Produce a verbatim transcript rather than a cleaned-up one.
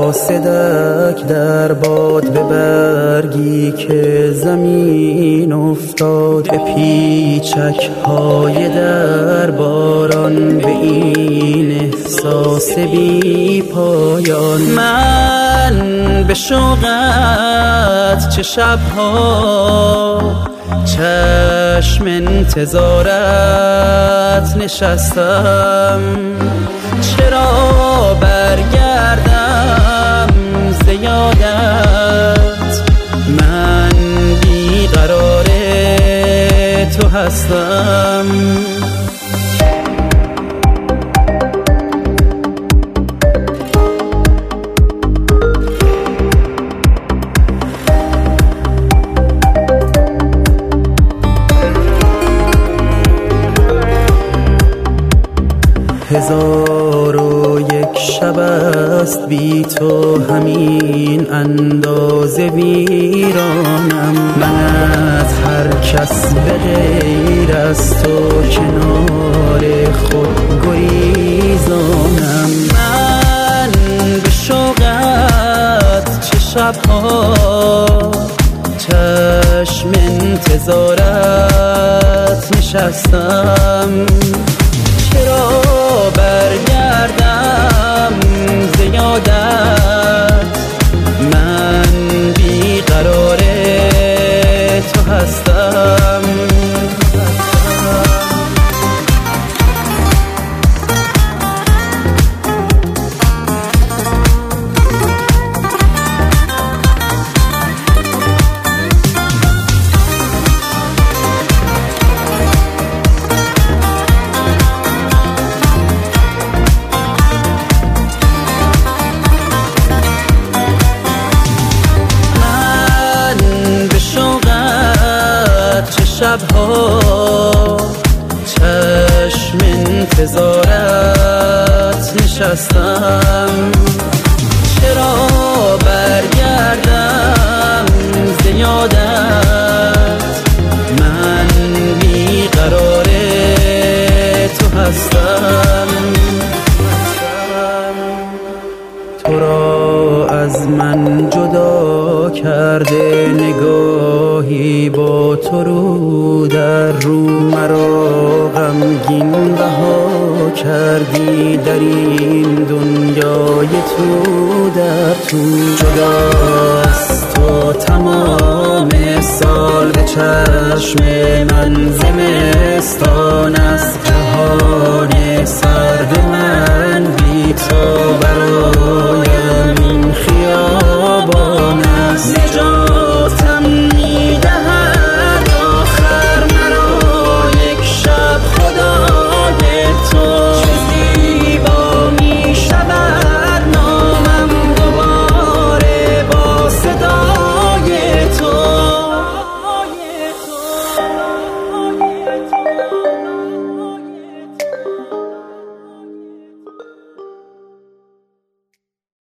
قاصدک در باد به برگی که زمین افتاد، به پیچک های در باران، به این احساس بی پایان. من به شوقت چه شبها چشم انتظارت نشستم، چرا برگردم ز یادت، من بیقرار تو هستم. هزار و یک شب است بی تو، همین اندازه ویرانم. من از هر کس به غیر از تو کنار خود گریزانم. من به شوقت چه شبها چشم انتظارت نشستم، چرا برگردم ز یادت، من بیقرار تو هستم. شبها چشم انتظارت نشستم، چرا برگردم ز یادت، من بیقرار تو هستم. تو را از من جدا کرده نگاهی با تو رو در رو، مرا غمگین رها کردی در این دنیای تو در تو. جداست تو تمام سال به چشم من، زمستان از جهان سرد من، بی تو برایم این خیابان است.